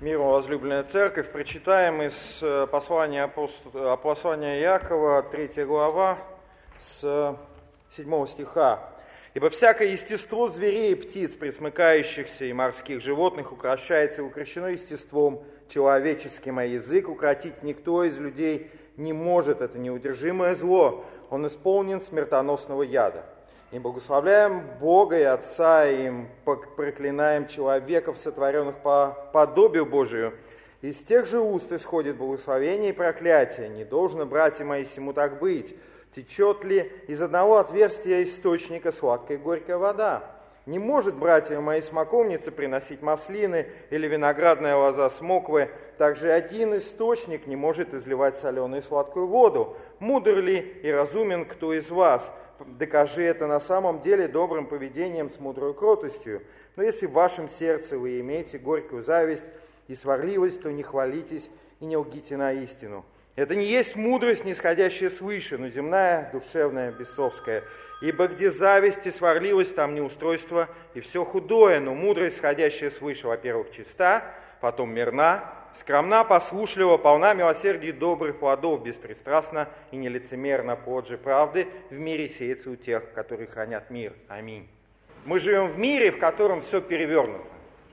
Миру, возлюбленная церковь, прочитаем из послания Иакова, 3 глава, с 7 стиха. «Ибо всякое естество зверей и птиц, пресмыкающихся, и морских животных укращается и укращено естеством человеческим, а язык укротить никто из людей не может. Это неудержимое зло, он исполнен смертоносного яда. И благословляем Бога и Отца, и им проклинаем человеков, сотворенных по подобию Божию. Из тех же уст исходит благословение и проклятие. Не должно, братья мои, сему так быть. Течет ли из одного отверстия источника сладкая и горькая вода? Не может, братья мои, смоковница приносить маслины или виноградная лоза смоквы. Также один источник не может изливать соленую и сладкую воду. Мудр ли и разумен кто из вас? Докажи это на самом деле добрым поведением с мудрой кротостью. Но если в вашем сердце вы имеете горькую зависть и сварливость, то не хвалитесь и не лгите на истину. Это не есть мудрость, нисходящая свыше, но земная, душевная, бесовская. Ибо где зависть и сварливость, там неустройство и все худое, но мудрость, сходящая свыше, во-первых, чиста, потом мирна, скромна, послушлива, полна милосердия и добрых плодов, беспристрастна и нелицемерна, плод же правды в мире сеется у тех, которые хранят мир. Аминь. Мы живем в мире, в котором все перевернуто.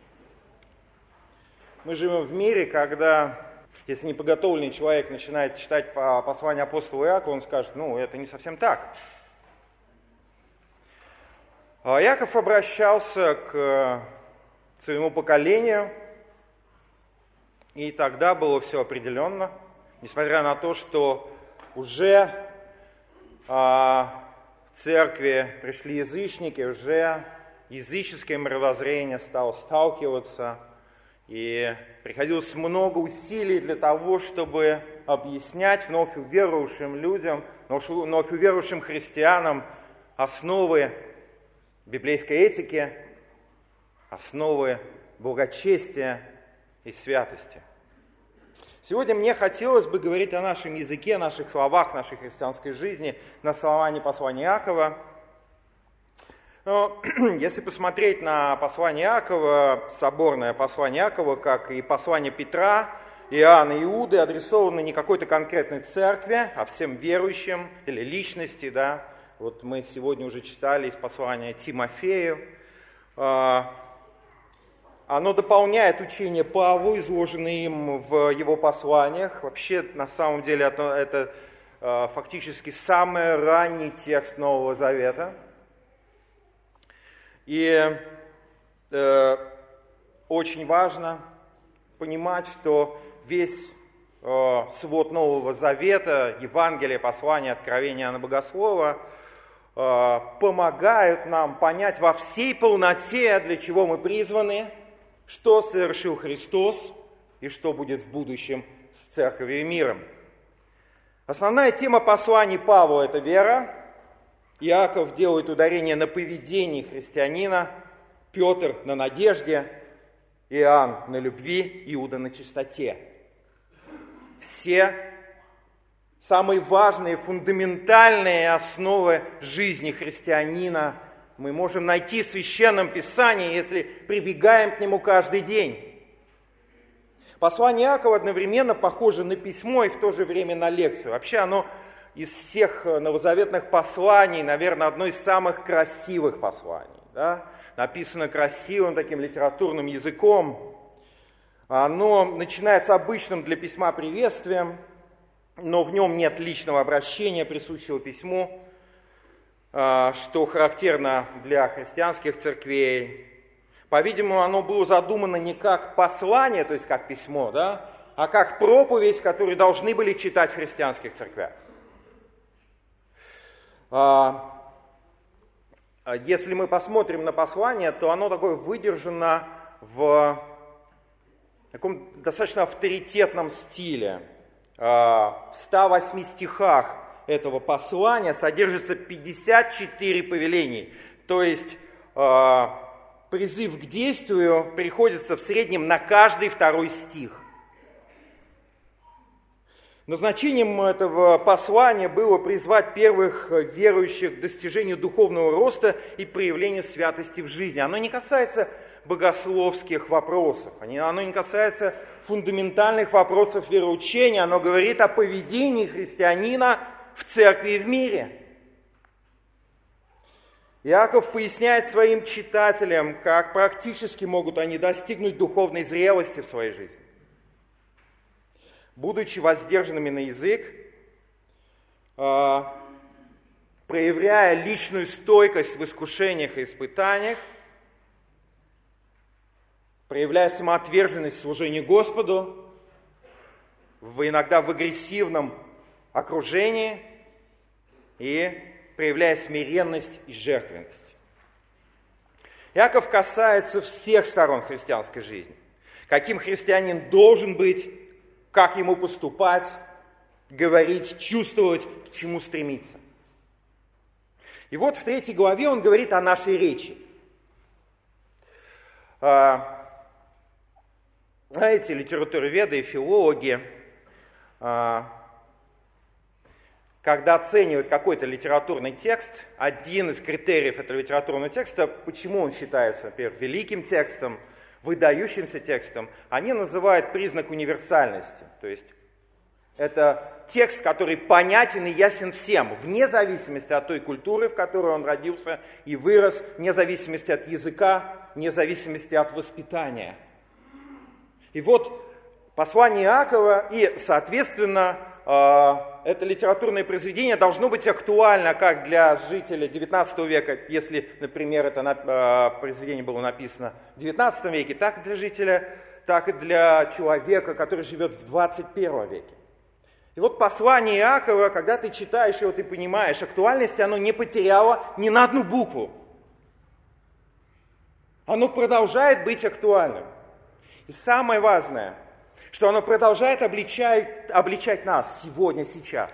Мы живем в мире, когда, если неподготовленный человек начинает читать послание апостола Иакова, он скажет, это не совсем так. Иаков обращался к своему поколению, и тогда было все определенно, несмотря на то, что уже в церкви пришли язычники, уже языческое мировоззрение стало сталкиваться, и приходилось много усилий для того, чтобы объяснять вновь уверовавшим людям, вновь уверовавшим христианам основы библейской этики, основы благочестия и святости. Сегодня мне хотелось бы говорить о нашем языке, о наших словах, нашей христианской жизни на основании послания Иакова. Но если посмотреть на послание Иакова, соборное послание Иакова, как и послание Петра, Иоанна и Иуды, адресованы не какой-то конкретной церкви, а всем верующим или личности, да. Вот мы сегодня уже читали из послания Тимофею. Оно дополняет учение Павла, изложенное им в его посланиях. Вообще, на самом деле, это фактически самый ранний текст Нового Завета. И очень важно понимать, что весь свод Нового Завета, Евангелие, послание, откровение Иоанна Богослова помогают нам понять во всей полноте, для чего мы призваны, что совершил Христос и что будет в будущем с церковью и миром. Основная тема посланий Павла – это вера. Иаков делает ударение на поведении христианина, Петр – на надежде, Иоанн – на любви, Иуда – на чистоте. Все самые важные, фундаментальные основы жизни христианина мы можем найти в Священном Писании, если прибегаем к нему каждый день. Послание Иакова одновременно похоже на письмо и в то же время на лекцию. Вообще оно из всех новозаветных посланий, наверное, одно из самых красивых посланий. Да? Написано красивым таким литературным языком. Оно начинается обычным для письма приветствием, но в нем нет личного обращения, присущего письму, что характерно для христианских церквей. По-видимому, оно было задумано не как послание, то есть как письмо, да, а как проповедь, которую должны были читать в христианских церквях. Если мы посмотрим на послание, то оно такое выдержано в таком достаточно авторитетном стиле. В 108 стихах этого послания содержится 54 повелений. То есть призыв к действию приходится в среднем на каждый второй стих. Назначением этого послания было призвать первых верующих к достижению духовного роста и проявлению святости в жизни. Оно не касается богословских вопросов. Оно не касается фундаментальных вопросов вероучения. Оно говорит о поведении христианина в церкви и в мире. Иаков поясняет своим читателям, как практически могут они достигнуть духовной зрелости в своей жизни. Будучи воздержанными на язык, проявляя личную стойкость в искушениях и испытаниях, проявляя самоотверженность в служении Господу, иногда в агрессивном окружении и проявляя смиренность и жертвенность. Иаков касается всех сторон христианской жизни. Каким христианин должен быть, как ему поступать, говорить, чувствовать, к чему стремиться. И вот в 3 главе он говорит о нашей речи. Знаете, литературоведы и филологи, когда оценивают какой-то литературный текст, один из критериев этого литературного текста, почему он считается, например, великим текстом, выдающимся текстом, они называют признак универсальности. То есть это текст, который понятен и ясен всем, вне зависимости от той культуры, в которой он родился и вырос, вне зависимости от языка, вне зависимости от воспитания. И вот послание Иакова и, соответственно, это литературное произведение должно быть актуально как для жителя XIX века, если, например, это произведение было написано в XIX веке, так и для жителя, так и для человека, который живет в XXI веке. И вот послание Иакова, когда ты читаешь его, ты понимаешь, актуальности оно не потеряло ни на одну букву. Оно продолжает быть актуальным. И самое важное, что оно продолжает обличать нас сегодня, сейчас.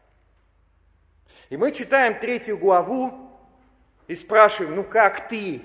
И мы читаем 3 главу и спрашиваем, как ты,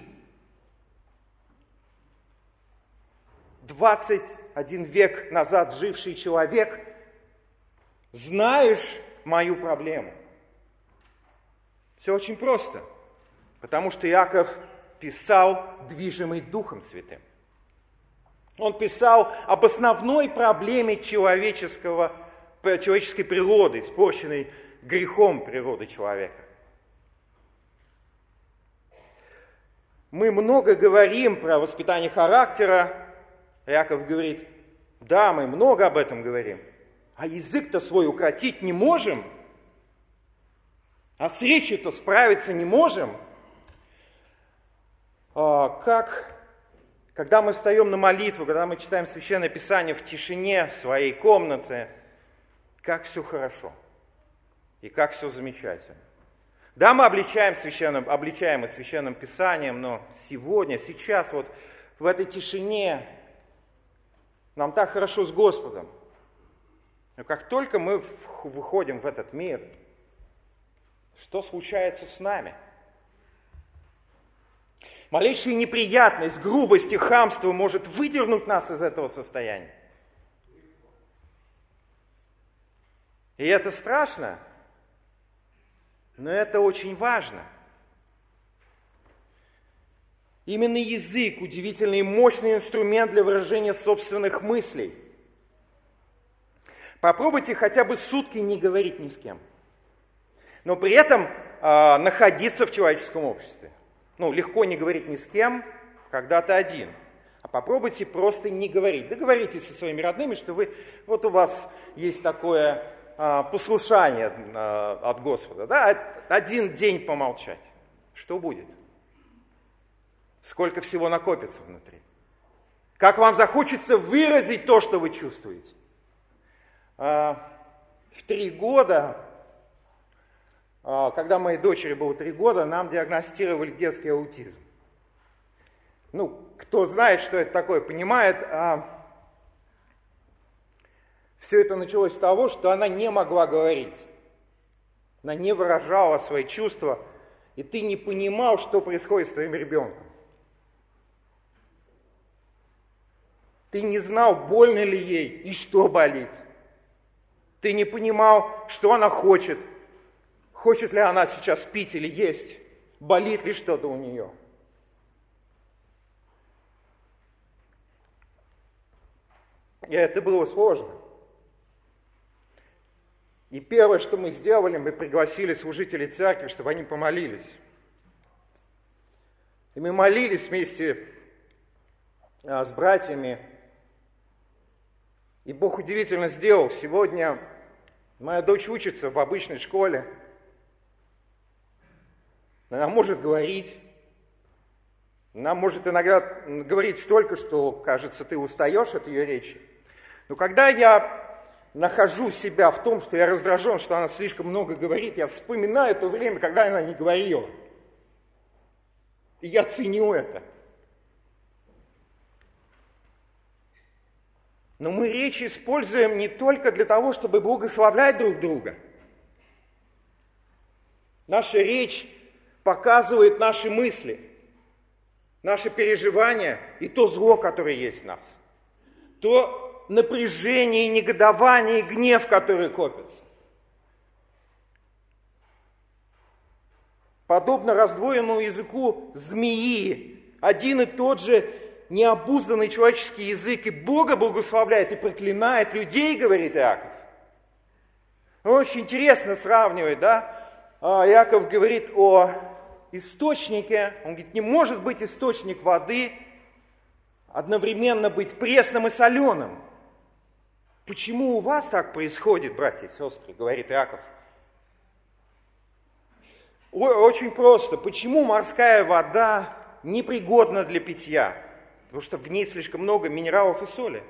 21 век назад живший человек, знаешь мою проблему? Все очень просто, потому что Иаков писал, движимый Духом Святым. Он писал об основной проблеме человеческой природы, испорченной грехом природы человека. Мы много говорим про воспитание характера. Иаков говорит, да, мы много об этом говорим, а язык-то свой укротить не можем, а с речью-то справиться не можем. Когда мы встаем на молитву, когда мы читаем Священное Писание в тишине в своей комнате, как все хорошо и как все замечательно. Да, мы обличаем и Священным Писанием, но сегодня, сейчас, вот в этой тишине нам так хорошо с Господом. Но как только мы выходим в этот мир, что случается с нами? Малейшая неприятность, грубость и хамство может выдернуть нас из этого состояния. И это страшно, но это очень важно. Именно язык – удивительный и мощный инструмент для выражения собственных мыслей. Попробуйте хотя бы сутки не говорить ни с кем, но при этом находиться в человеческом обществе. Легко не говорить ни с кем, когда ты один. А попробуйте просто не говорить. Договоритесь со своими родными, что у вас есть такое послушание от Господа. Да? Один день помолчать. Что будет? Сколько всего накопится внутри? Как вам захочется выразить то, что вы чувствуете? В 3 года... Когда моей дочери было 3 года, нам диагностировали детский аутизм. Кто знает, что это такое, понимает. Все это началось с того, что она не могла говорить. Она не выражала свои чувства, и ты не понимал, что происходит с твоим ребенком. Ты не знал, больно ли ей и что болит. Ты не понимал, что она хочет. Хочет ли она сейчас пить или есть? Болит ли что-то у нее? И это было сложно. И первое, что мы сделали, мы пригласили служителей церкви, чтобы они помолились. И мы молились вместе с братьями. И Бог удивительно сделал. Сегодня моя дочь учится в обычной школе. Она может говорить. Она может иногда говорить столько, что, кажется, ты устаешь от ее речи. Но когда я нахожу себя в том, что я раздражен, что она слишком много говорит, я вспоминаю то время, когда она не говорила. И я ценю это. Но мы речь используем не только для того, чтобы благословлять друг друга. Наша речь показывает наши мысли, наши переживания и то зло, которое есть в нас. То напряжение, негодование и гнев, которые копятся. Подобно раздвоенному языку змеи, один и тот же необузданный человеческий язык и Бога благословляет и проклинает людей, говорит Иаков. Очень интересно сравнивать, да? Иаков говорит о источнике, он говорит, не может быть источник воды одновременно быть пресным и соленым. Почему у вас так происходит, братья и сестры, говорит Иаков? Очень просто. Почему морская вода непригодна для питья? Потому что в ней слишком много минералов и соли.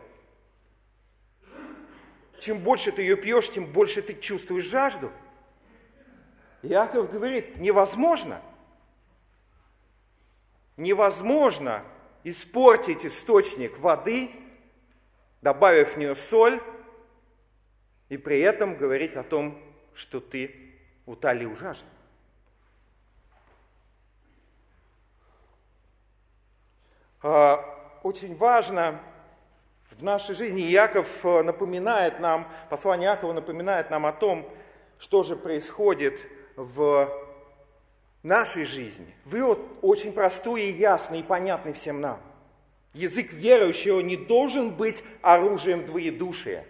Чем больше ты ее пьешь, тем больше ты чувствуешь жажду. Иаков говорит, невозможно испортить источник воды, добавив в нее соль, и при этом говорить о том, что ты утолил жажду. Очень важно в нашей жизни, Иаков напоминает нам, послание Иакова напоминает нам о том, что же происходит в нашей жизни. Вывод очень простой и ясный, и понятный всем нам. Язык верующего не должен быть оружием двоедушия.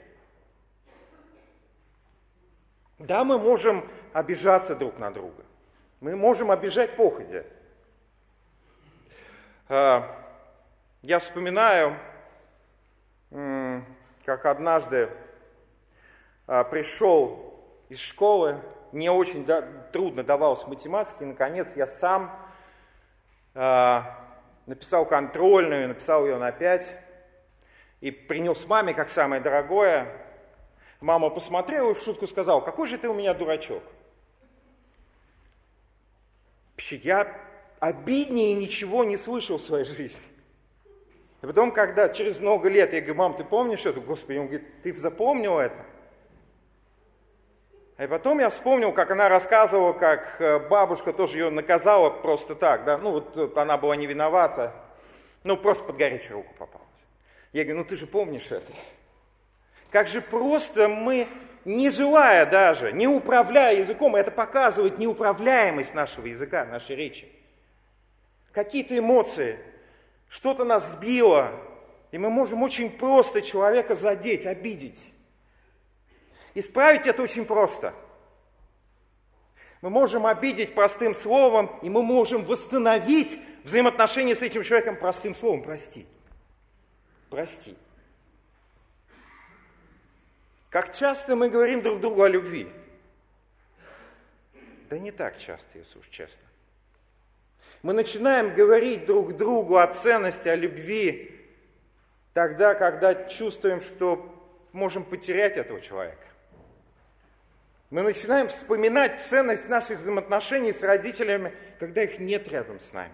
Да, мы можем обижаться друг на друга. Мы можем обижать походя. Я вспоминаю, как однажды пришел из школы, мне очень трудно давалась математика, и, наконец, я сам написал контрольную, написал ее на 5, и принес маме как самое дорогое. Мама посмотрела и в шутку сказала, какой же ты у меня дурачок. Я обиднее ничего не слышал в своей жизни. И потом, когда через много лет я говорю, мам, ты помнишь это? Господи, он говорит, ты запомнил это? И потом я вспомнил, как она рассказывала, как бабушка тоже ее наказала просто так, да, ну вот она была не виновата, ну просто под горячую руку попалась. Я говорю, ну ты же помнишь это? Как же просто мы, не желая даже, не управляя языком, это показывает неуправляемость нашего языка, нашей речи. Какие-то эмоции, что-то нас сбило, и мы можем очень просто человека задеть, обидеть. Исправить это очень просто. Мы можем обидеть простым словом, и мы можем восстановить взаимоотношения с этим человеком простым словом. Прости. Прости. Как часто мы говорим друг другу о любви? Да не так часто, если уж честно. Мы начинаем говорить друг другу о ценности, о любви, тогда, когда чувствуем, что можем потерять этого человека. Мы начинаем вспоминать ценность наших взаимоотношений с родителями, когда их нет рядом с нами.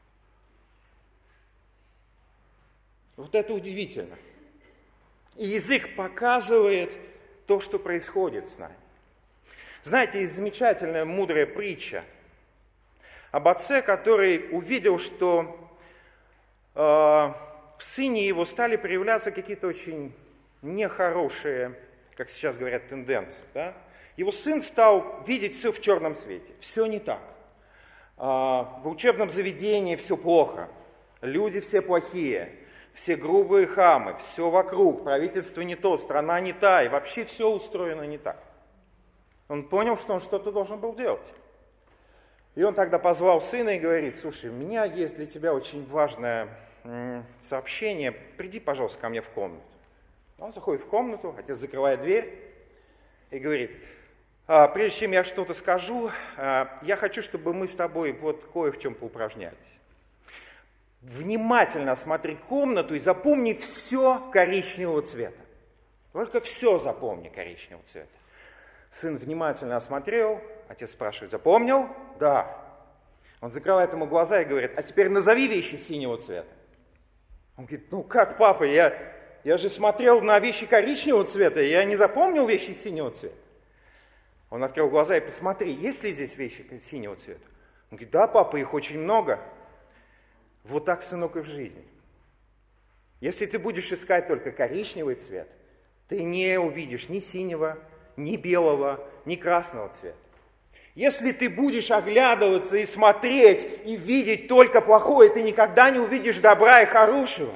Вот это удивительно. И язык показывает то, что происходит с нами. Знаете, есть замечательная мудрая притча об отце, который увидел, что в сыне его стали проявляться какие-то очень нехорошие, как сейчас говорят, тенденции. Да? Его сын стал видеть все в черном свете. Все не так. В учебном заведении все плохо. Люди все плохие. все грубые хамы, все вокруг, правительство не то, страна не та, и вообще все устроено не так. Он понял, что он что-то должен был делать. И он тогда позвал сына и говорит: слушай, у меня есть для тебя очень важное сообщение, приди, пожалуйста, ко мне в комнату. Он заходит в комнату, отец закрывает дверь и говорит: прежде чем я что-то скажу, я хочу, чтобы мы с тобой вот кое в чем поупражнялись. Внимательно осмотри комнату и запомни все коричневого цвета. Только все запомни коричневого цвета. Сын внимательно осмотрел, отец спрашивает: запомнил? Да. Он закрывает ему глаза и говорит: а теперь назови вещи синего цвета. Он говорит: ну как, папа, я же смотрел на вещи коричневого цвета, я не запомнил вещи синего цвета. Он открыл глаза и: посмотри, есть ли здесь вещи синего цвета? Он говорит: да, папа, их очень много. Вот так, сынок, и в жизни. Если ты будешь искать только коричневый цвет, ты не увидишь ни синего, ни белого, ни красного цвета. Если ты будешь оглядываться и смотреть, и видеть только плохое, ты никогда не увидишь добра и хорошего.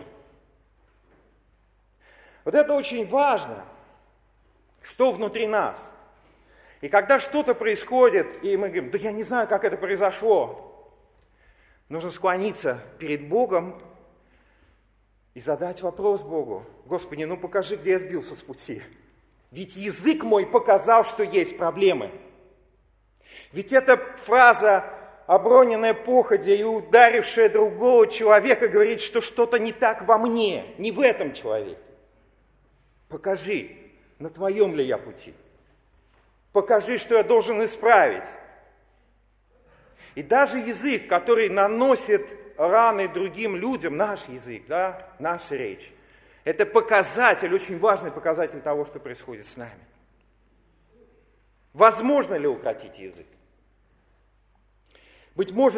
Вот это очень важно, что внутри нас. И когда что-то происходит, и мы говорим: да я не знаю, как это произошло, нужно склониться перед Богом и задать вопрос Богу: Господи, ну покажи, где я сбился с пути. Ведь язык мой показал, что есть проблемы. Ведь эта фраза, оброненная походя и ударившая другого человека, говорит, что что-то не так во мне, не в этом человеке. Покажи, на твоем ли я пути. Покажи, что я должен исправить. И даже язык, который наносит раны другим людям, наш язык, да, наша речь, это показатель, очень важный показатель того, что происходит с нами. Возможно ли укротить язык? Быть может,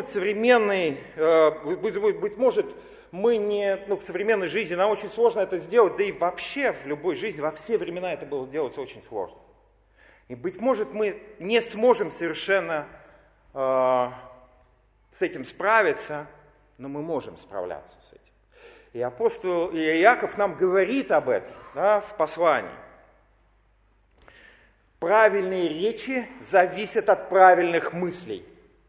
мы не, в современной жизни нам очень сложно это сделать, да и вообще в любой жизни, во все времена это было делать очень сложно. И быть может, мы не сможем совершенно с этим справиться, но мы можем справляться с этим. И апостол Иаков нам говорит об этом, да, в послании. Правильные речи зависят от правильных мыслей.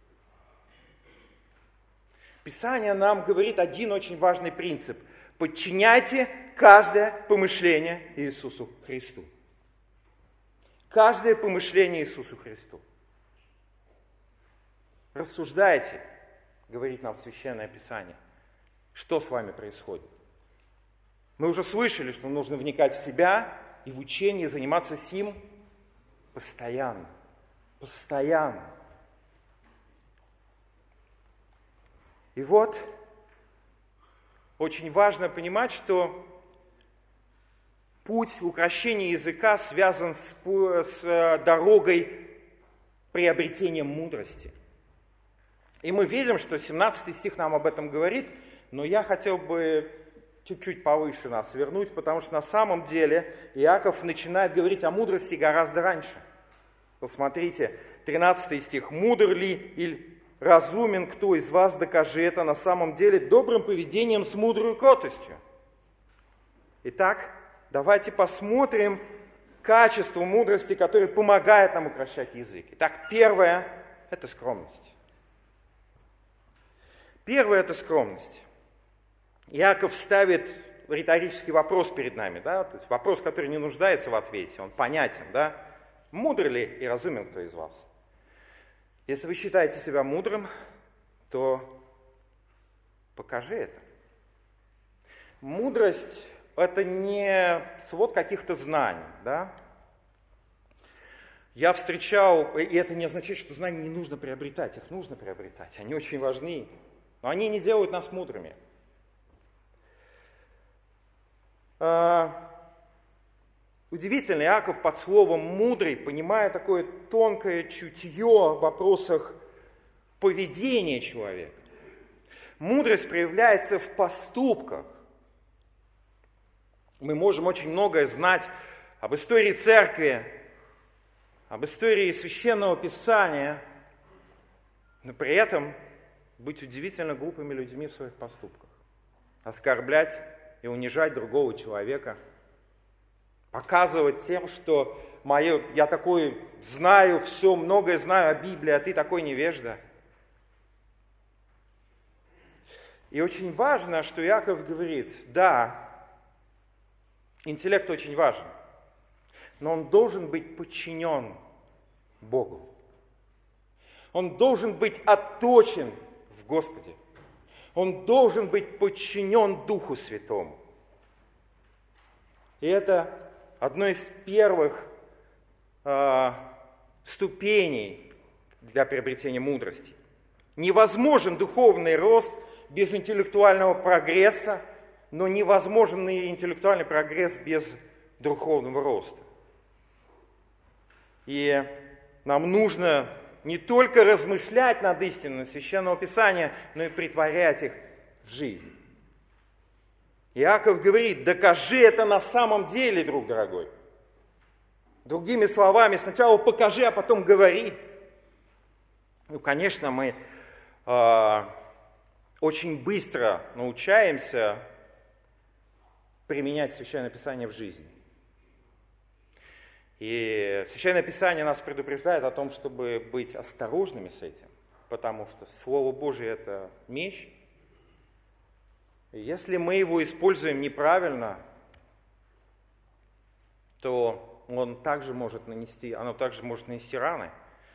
Писание нам говорит один очень важный принцип. Подчиняйте каждое помышление Иисусу Христу. Каждое помышление Иисусу Христу. Рассуждайте, говорит нам Священное Писание, что с вами происходит. Мы уже слышали, что нужно вникать в себя и в учение, заниматься сим постоянно. Постоянно. И вот, очень важно понимать, что путь укрощения языка связан с дорогой приобретения мудрости. И мы видим, что 17 стих нам об этом говорит, но я хотел бы чуть-чуть повыше нас вернуть, потому что на самом деле Иаков начинает говорить о мудрости гораздо раньше. Посмотрите, 13 стих. «Мудр ли или разумен кто из вас, докажи это на самом деле добрым поведением с мудрой кротостью». Итак, давайте посмотрим качество мудрости, которое помогает нам укрощать язык. Итак, первое – это скромность. Первое – это скромность. Иаков ставит риторический вопрос перед нами, да? То есть вопрос, который не нуждается в ответе, он понятен. Да? Мудр ли и разумен кто из вас? Если вы считаете себя мудрым, то покажи это. Мудрость – это не свод каких-то знаний. Да? Я встречал, и это не означает, что знания не нужно приобретать, их нужно приобретать, они очень важны, но они не делают нас мудрыми. Удивительно, Иаков под словом «мудрый», понимая такое тонкое чутье в вопросах поведения человека. Мудрость проявляется в поступках. Мы можем очень многое знать об истории церкви, об истории Священного Писания, но при этом быть удивительно глупыми людьми в своих поступках. Оскорблять и унижать другого человека. Показывать тем, что я такой знаю все, многое знаю о Библии, а ты такой невежда. И очень важно, что Иаков говорит, да, интеллект очень важен, но он должен быть подчинен Богу. Он должен быть отточен в Господе. Он должен быть подчинен Духу Святому. И это одно из первых ступеней для приобретения мудрости. Невозможен духовный рост без интеллектуального прогресса, но невозможен и интеллектуальный прогресс без духовного роста. И нам нужно не только размышлять над истинами Священного Писания, но и притворять их в жизнь. Иаков говорит, докажи это на самом деле, друг дорогой. Другими словами, сначала покажи, а потом говори. Ну, конечно, мы очень быстро научаемся применять Священное Писание в жизни. И Священное Писание нас предупреждает о том, чтобы быть осторожными с этим, потому что Слово Божие – это меч. И если мы его используем неправильно, то оно также может нанести раны.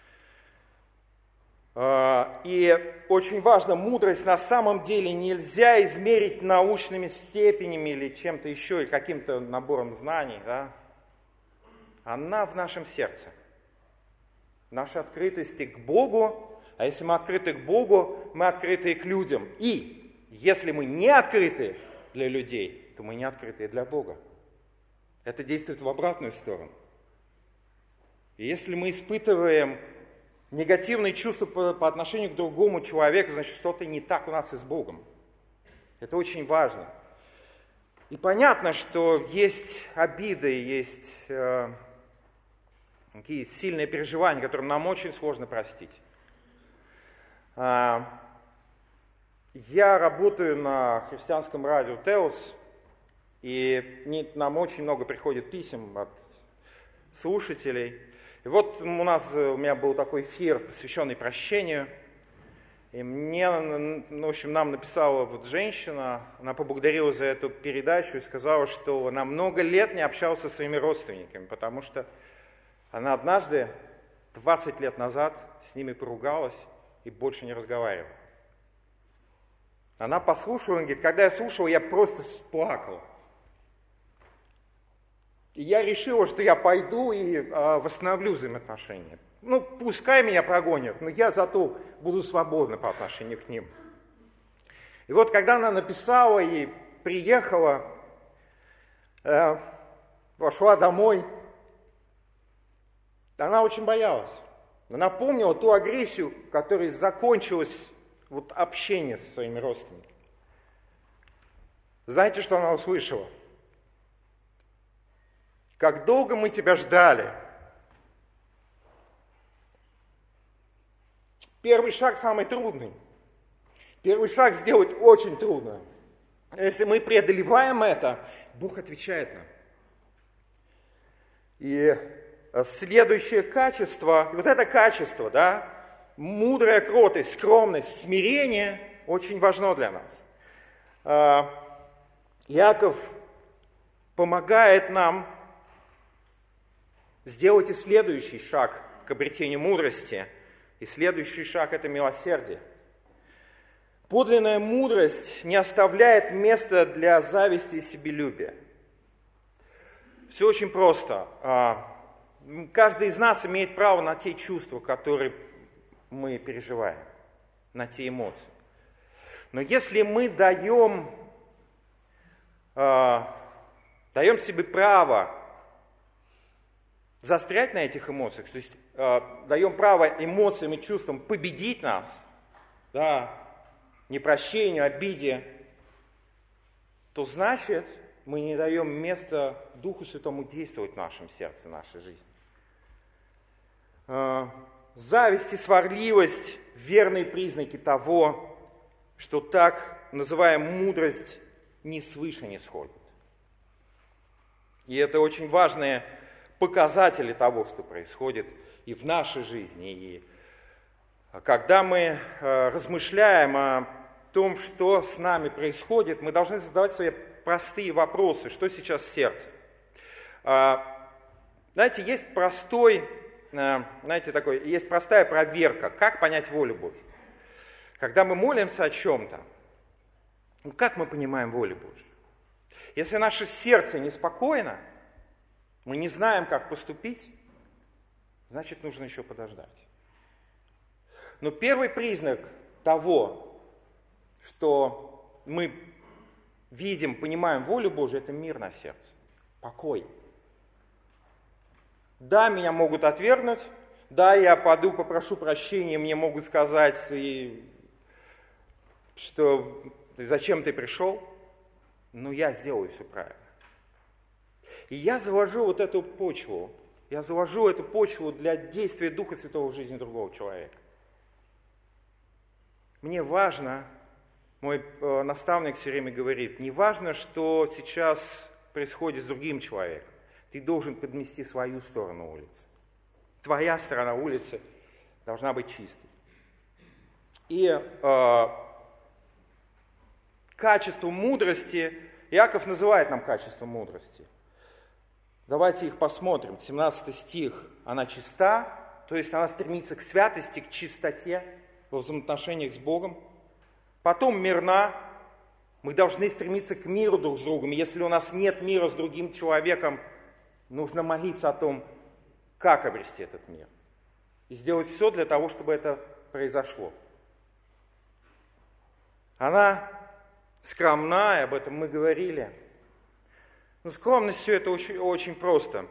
И очень важно, мудрость на самом деле нельзя измерить научными степенями или чем-то еще, или каким-то набором знаний, да? Она в нашем сердце. Нашей открытости к Богу, а если мы открыты к Богу, мы открыты и к людям. И если мы не открыты для людей, то мы не открыты для Бога. Это действует в обратную сторону. И если мы испытываем негативные чувства по отношению к другому человеку, значит, что-то не так у нас и с Богом. Это очень важно. И понятно, что есть обиды, есть такие сильные переживания, которые нам очень сложно простить. Я работаю на христианском радио Теос, и нам очень много приходит писем от слушателей. И вот у меня был такой эфир, посвященный прощению. И нам написала вот женщина, она поблагодарила за эту передачу и сказала, что она много лет не общалась со своими родственниками, потому что она однажды, 20 лет назад, с ними поругалась и больше не разговаривала. Она послушала, она говорит, когда я слушала, я просто плакала. И я решила, что я пойду и восстановлю взаимоотношения. Ну, пускай меня прогонят, но я зато буду свободна по отношению к ним. И вот, когда она написала и приехала, вошла домой, она очень боялась. Она помнила ту агрессию, которой закончилось общение со своими родственниками. Знаете, что она услышала? Как долго мы тебя ждали. Первый шаг самый трудный. Первый шаг сделать очень трудно. Если мы преодолеваем это, Бог отвечает нам. И следующее качество, вот это качество, да, мудрая кротость, скромность, смирение очень важно для нас. Иаков помогает нам сделать и следующий шаг к обретению мудрости. И следующий шаг – это милосердие. Подлинная мудрость не оставляет места для зависти и себелюбия. Все очень просто. Каждый из нас имеет право на те чувства, которые мы переживаем, на те эмоции. Но если мы даем себе право застрять на этих эмоциях, то есть даем право эмоциям и чувствам победить нас, да, непрощению, обиде, то значит, мы не даем места Духу Святому действовать в нашем сердце, в нашей жизни. Зависть и сварливость – верные признаки того, что так называемая мудрость не свыше не сходит. И это очень важные показатели того, что происходит и в нашей жизни. И когда мы размышляем о том, что с нами происходит, мы должны задавать себе простые вопросы, что сейчас в сердце. Знаете, есть есть простая проверка, как понять волю Божью. Когда мы молимся о чем-то, как мы понимаем волю Божью? Если наше сердце неспокойно, мы не знаем, как поступить, значит, нужно еще подождать. Но первый признак того, что мы видим, понимаем волю Божью, это мир на сердце, покой. Да, меня могут отвергнуть, да, я пойду попрошу прощения, мне могут сказать, что зачем ты пришел, но я сделаю все правильно. И я заложу эту почву для действия Духа Святого в жизни другого человека. Мне важно, мой наставник все время говорит, не важно, что сейчас происходит с другим человеком. Ты должен подмести свою сторону улицы. Твоя сторона улицы должна быть чистой. И качество мудрости, Иаков называет нам качество мудрости. Давайте их посмотрим. 17 стих. Она чиста, то есть она стремится к святости, к чистоте во взаимоотношениях с Богом. Потом мирна. Мы должны стремиться к миру друг с другом. Если у нас нет мира с другим человеком, нужно молиться о том, как обрести этот мир. И сделать все для того, чтобы это произошло. Она скромна, и об этом мы говорили. Но скромность все это очень, очень просто.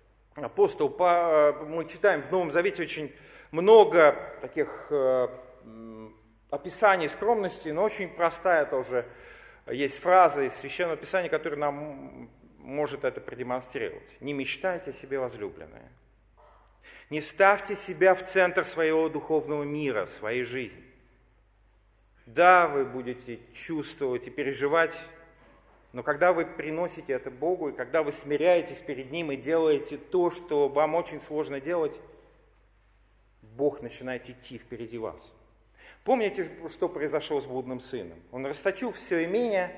Мы читаем в Новом Завете очень много таких описаний скромности, но очень простая тоже есть фраза из Священного Писания, которая нам может это продемонстрировать. Не мечтайте о себе, возлюбленные. Не ставьте себя в центр своего духовного мира, своей жизни. Да, вы будете чувствовать и переживать, но когда вы приносите это Богу, и когда вы смиряетесь перед Ним и делаете то, что вам очень сложно делать, Бог начинает идти впереди вас. Помните, что произошло с блудным сыном? Он расточил все имение,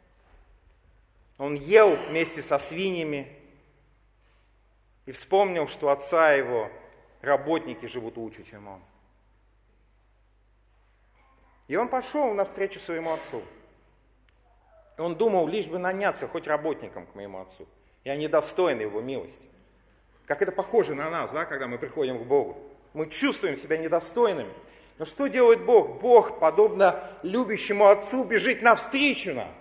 он ел вместе со свиньями и вспомнил, что отца его работники живут лучше, чем он. И он пошел навстречу своему отцу. Он думал, лишь бы наняться хоть работником к моему отцу. Я недостойный его милости. Как это похоже на нас, да, когда мы приходим к Богу. Мы чувствуем себя недостойными. Но что делает Бог? Бог, подобно любящему отцу, бежит навстречу нам,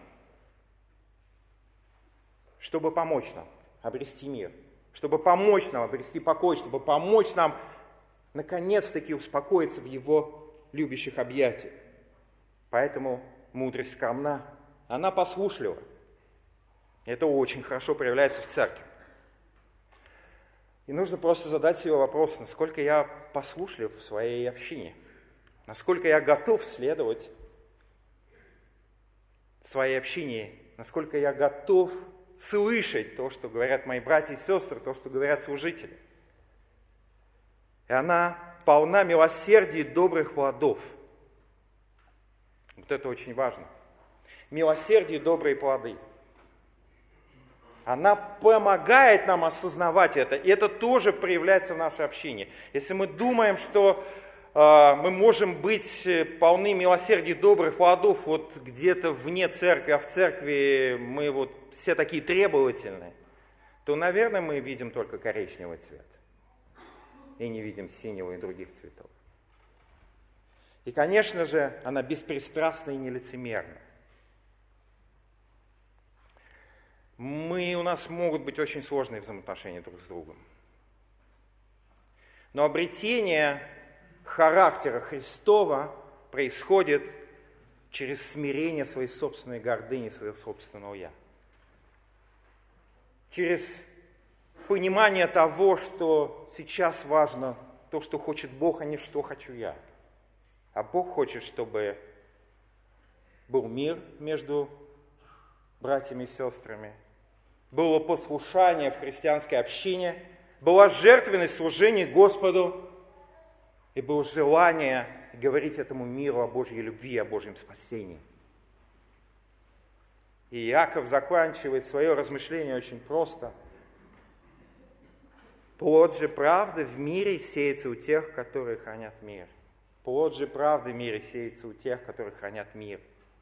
чтобы помочь нам обрести мир, чтобы помочь нам обрести покой, чтобы помочь нам наконец-таки успокоиться в Его любящих объятиях. Поэтому мудрость скромна, она послушлива. Это очень хорошо проявляется в церкви. И нужно просто задать себе вопрос, насколько я послушлив в своей общине, насколько я готов следовать своей общине, насколько я готов слышать то, что говорят мои братья и сестры, то, что говорят служители. И она полна милосердия и добрых плодов. Вот это очень важно. Милосердие и добрые плоды. Она помогает нам осознавать это, и это тоже проявляется в нашей общине. Если мы думаем, что мы можем быть полны милосердия и добрых плодов вот где-то вне церкви, а в церкви мы вот все такие требовательные, то, наверное, мы видим только коричневый цвет и не видим синего и других цветов. И, конечно же, она беспристрастна и нелицемерна. У нас могут быть очень сложные взаимоотношения друг с другом. Но обретение характера Христова происходит через смирение своей собственной гордыни, своего собственного «я». Через понимание того, что сейчас важно то, что хочет Бог, а не что хочу я. А Бог хочет, чтобы был мир между братьями и сестрами, было послушание в христианской общине, была жертвенность служения Господу и было желание говорить этому миру о Божьей любви, о Божьем спасении. И Иаков заканчивает свое размышление очень просто. Плод же правды в мире сеется у тех, которые хранят мир. Плод же правды в мире сеется у тех, которые хранят мир.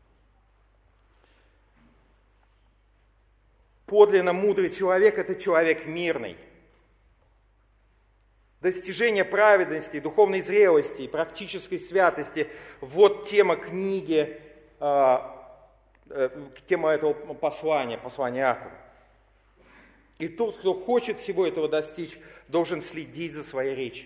Подлинно мудрый человек – это человек мирный. Достижение праведности, духовной зрелости и практической святости – вот тема книги, тема этого послания Иакова. И тот, кто хочет всего этого достичь, должен следить за своей речью.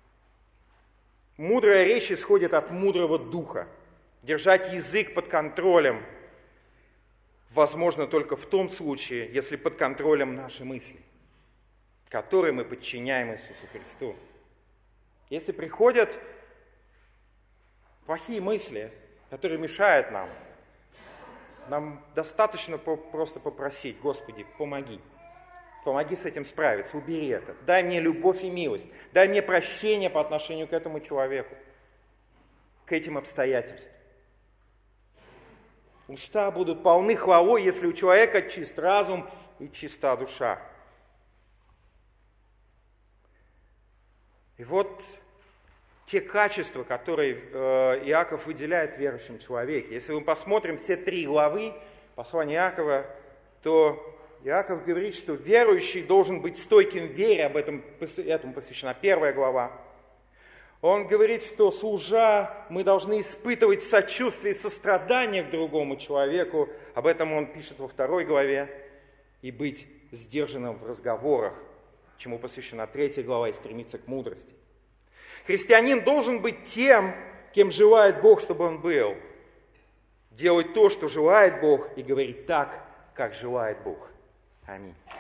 Мудрая речь исходит от мудрого духа. Держать язык под контролем возможно только в том случае, если под контролем наши мысли, которые мы подчиняем Иисусу Христу. Если приходят плохие мысли, которые мешают нам достаточно просто попросить: Господи, помоги. Помоги с этим справиться, убери это. Дай мне любовь и милость. Дай мне прощение по отношению к этому человеку, к этим обстоятельствам. Уста будут полны хвалой, если у человека чист разум и чиста душа. И вот те качества, которые Иаков выделяет в верующем человеке. Если мы посмотрим все 3 главы послания Иакова, то Иаков говорит, что верующий должен быть стойким в вере, этому посвящена 1 глава. Он говорит, что служа, мы должны испытывать сочувствие и сострадание к другому человеку. Об этом он пишет во 2 главе. И быть сдержанным в разговорах, чему посвящена 3 глава, и стремиться к мудрости. Христианин должен быть тем, кем желает Бог, чтобы он был. Делать то, что желает Бог, и говорить так, как желает Бог. Аминь.